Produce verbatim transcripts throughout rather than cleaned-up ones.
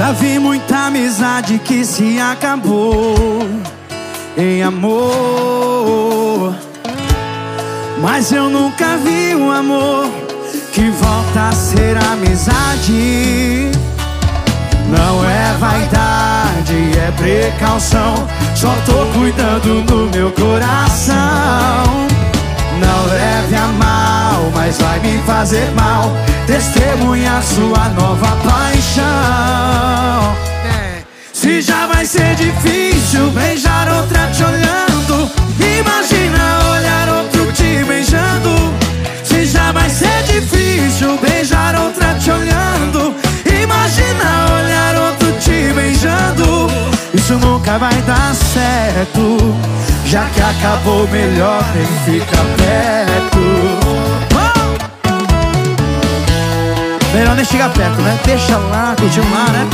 Já vi muita amizade que se acabou em amor, mas eu nunca vi um amor que volta a ser amizade. Não é vaidade, é precaução. Só tô cuidando do meu coração. Não leve a mal, mas vai me fazer mal testemunhar sua nova paixão. Se já vai ser difícil beijar outra te olhando, imagina olhar outro te beijando. Se já vai ser difícil beijar outra te olhando, imagina olhar outro te beijando. Isso nunca vai dar certo, já que acabou, melhor nem fica perto. oh! Melhor nem chegar perto, né? Deixa lá, continuar, né?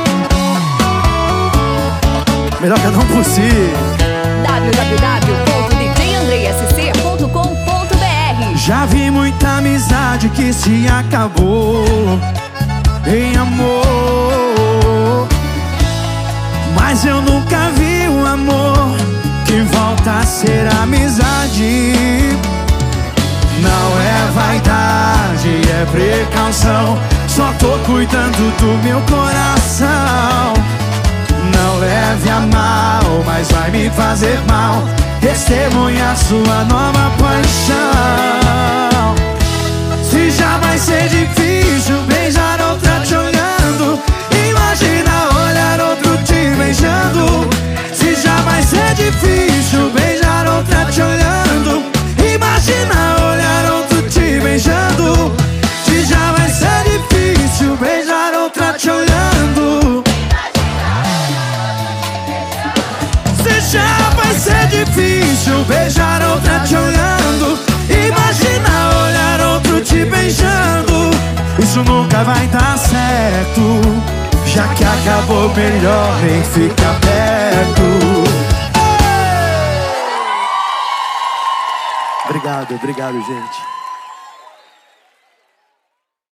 Melhor que não possível. w w w ponto d j andrei s c ponto com ponto b r. Já vi muita amizade que se acabou em amor, mas eu nunca vi um amor que volta a ser amizade. Não é vaidade, é precaução. Só tô cuidando do meu coração. Não leve a mal, mas vai me fazer mal testemunhar sua nova paixão. Se já vai ser difícil beijar outra te olhando, imagina olhar outro te beijando. Se já vai ser difícil beijar outra te olhando, imagina olhar outro te beijando. Se já vai ser difícil beijar outra te olhando, se já vai ser difícil beijar outra te olhando, imagina olhar outro te beijando. Isso nunca vai dar certo, já que acabou, melhor nem fica perto. Obrigado, obrigado, gente.